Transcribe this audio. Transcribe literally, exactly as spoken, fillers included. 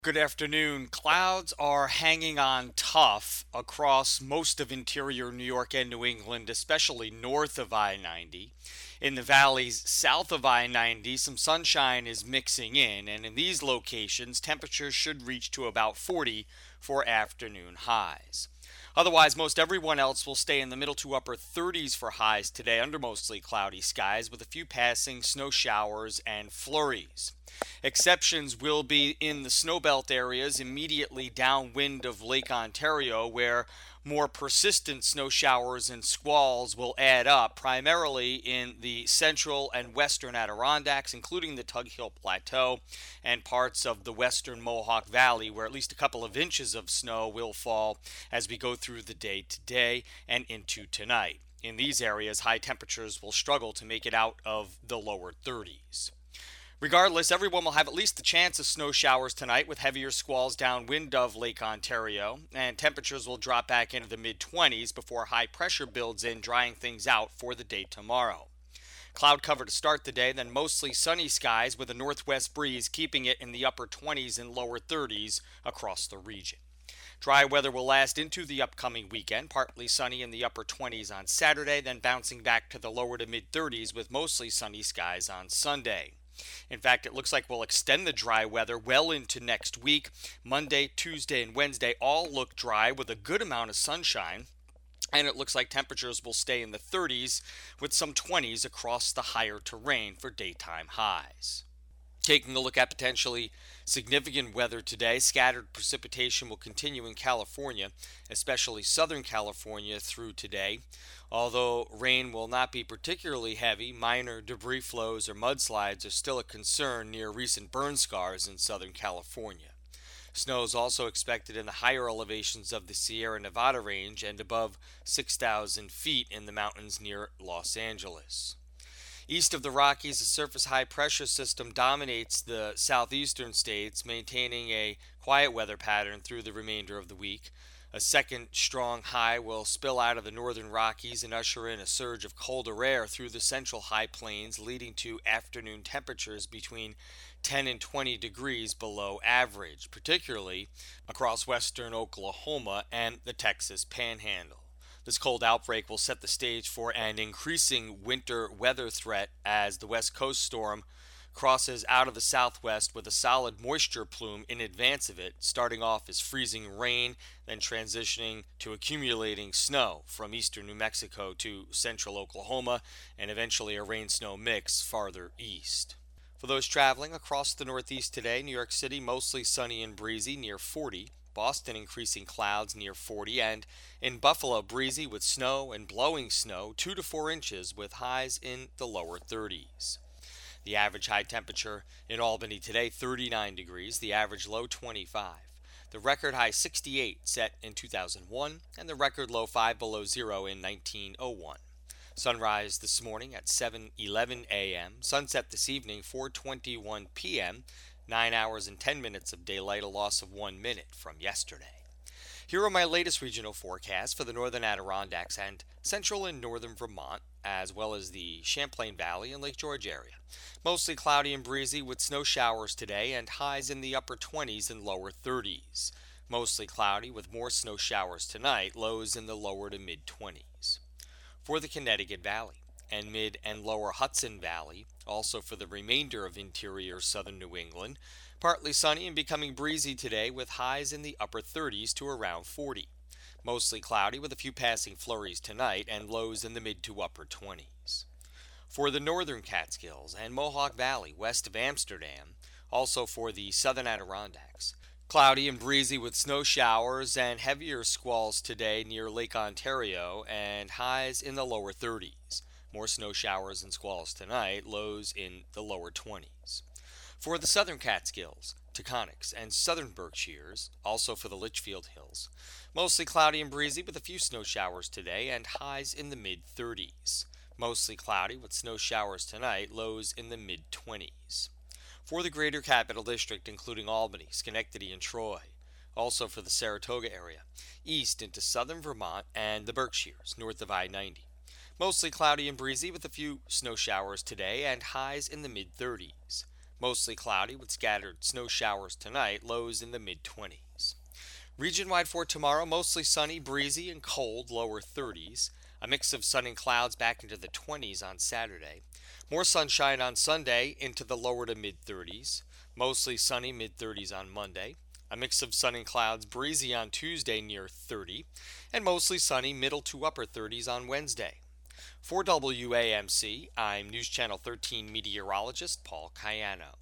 Good afternoon. Clouds are hanging on tough across most of interior New York and New England, especially north of I ninety. In the valleys south of I ninety, some sunshine is mixing in, and in these locations, temperatures should reach to about forty for afternoon highs. Otherwise, most everyone else will stay in the middle to upper thirties for highs today under mostly cloudy skies with a few passing snow showers and flurries. Exceptions will be in the snowbelt areas immediately downwind of Lake Ontario, where more persistent snow showers and squalls will add up, primarily in the central and western Adirondacks, including the Tug Hill Plateau and parts of the western Mohawk Valley, where at least a couple of inches of snow will fall as we go through the day today and into tonight. In these areas, high temperatures will struggle to make it out of the lower thirties. Regardless, everyone will have at least the chance of snow showers tonight with heavier squalls downwind of Lake Ontario, and temperatures will drop back into the mid twenties before high pressure builds in, drying things out for the day tomorrow. Cloud cover to start the day, then mostly sunny skies with a northwest breeze keeping it in the upper twenties and lower thirties across the region. Dry weather will last into the upcoming weekend, partly sunny in the upper twenties on Saturday, then bouncing back to the lower to mid thirties with mostly sunny skies on Sunday. In fact, it looks like we'll extend the dry weather well into next week. Monday, Tuesday, and Wednesday all look dry with a good amount of sunshine. And it looks like temperatures will stay in the thirties with some twenties across the higher terrain for daytime highs. Taking a look at potentially significant weather today, scattered precipitation will continue in California, especially Southern California through today. Although rain will not be particularly heavy, minor debris flows or mudslides are still a concern near recent burn scars in Southern California. Snow is also expected in the higher elevations of the Sierra Nevada range and above six thousand feet in the mountains near Los Angeles. East of the Rockies, a surface high pressure system dominates the southeastern states, maintaining a quiet weather pattern through the remainder of the week. A second strong high will spill out of the northern Rockies and usher in a surge of colder air through the central high plains, leading to afternoon temperatures between ten and twenty degrees below average, particularly across western Oklahoma and the Texas Panhandle. This cold outbreak will set the stage for an increasing winter weather threat as the West Coast storm crosses out of the southwest with a solid moisture plume in advance of it, starting off as freezing rain, then transitioning to accumulating snow from eastern New Mexico to central Oklahoma, and eventually a rain-snow mix farther east. For those traveling across the Northeast today, New York City mostly sunny and breezy near forty. Boston increasing clouds near forty, and in Buffalo breezy with snow and blowing snow two to four inches with highs in the lower thirties. The average high temperature in Albany today thirty-nine degrees, the average low twenty-five. The record high sixty-eight set in two thousand one, and the record low five below zero in nineteen oh one. Sunrise this morning at seven eleven a m, sunset this evening four twenty-one p m, nine hours and ten minutes of daylight, a loss of one minute from yesterday. Here are my latest regional forecasts for the northern Adirondacks and central and northern Vermont, as well as the Champlain Valley and Lake George area. Mostly cloudy and breezy with snow showers today and highs in the upper twenties and lower thirties. Mostly cloudy with more snow showers tonight, lows in the lower to mid twenties. For the Connecticut Valley and mid and lower Hudson Valley, also for the remainder of interior southern New England, partly sunny and becoming breezy today with highs in the upper thirties to around forty. Mostly cloudy with a few passing flurries tonight and lows in the mid to upper twenties. For the northern Catskills and Mohawk Valley west of Amsterdam, also for the southern Adirondacks, cloudy and breezy with snow showers and heavier squalls today near Lake Ontario and highs in the lower thirties. More snow showers and squalls tonight, lows in the lower twenties. For the southern Catskills, Taconics, and southern Berkshires, also for the Litchfield Hills, mostly cloudy and breezy with a few snow showers today and highs in the mid thirties. Mostly cloudy with snow showers tonight, lows in the mid twenties. For the greater Capital District, including Albany, Schenectady, and Troy, also for the Saratoga area, east into southern Vermont and the Berkshires, north of I ninety. Mostly cloudy and breezy with a few snow showers today and highs in the mid thirties. Mostly cloudy with scattered snow showers tonight, lows in the mid twenties. Region wide for tomorrow, mostly sunny, breezy, and cold, lower thirties. A mix of sun and clouds back into the twenties on Saturday. More sunshine on Sunday into the lower to mid thirties. Mostly sunny, mid thirties on Monday. A mix of sun and clouds, breezy on Tuesday near thirty. And mostly sunny, middle to upper thirties on Wednesday. For W A M C, I'm News Channel thirteen meteorologist Paul Cayano.